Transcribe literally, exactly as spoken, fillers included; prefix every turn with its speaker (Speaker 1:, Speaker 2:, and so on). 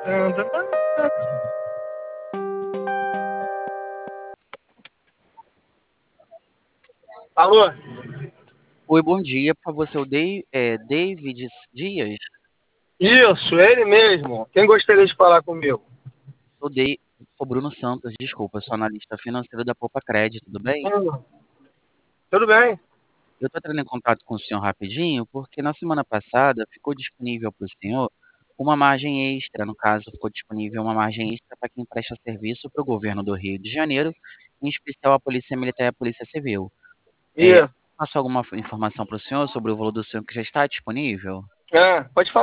Speaker 1: Alô?
Speaker 2: Oi, bom dia. Por favor, seu Dei- é, David Dias?
Speaker 1: Isso, ele mesmo. Quem gostaria de falar comigo?
Speaker 2: Sou, Dei, sou Bruno Santos, desculpa, sou analista financeiro da Poupa Crédito, tudo bem?
Speaker 1: Hum, tudo bem?
Speaker 2: Eu estou entrando em contato com o senhor rapidinho, porque na semana passada ficou disponível para o senhor uma margem extra, no caso, ficou disponível uma margem extra para quem presta serviço para o governo do Rio de Janeiro, em especial a Polícia Militar e a Polícia Civil. É,
Speaker 1: E,
Speaker 2: Passo alguma informação para o senhor sobre o valor do senhor que já está disponível?
Speaker 1: ah, pode falar.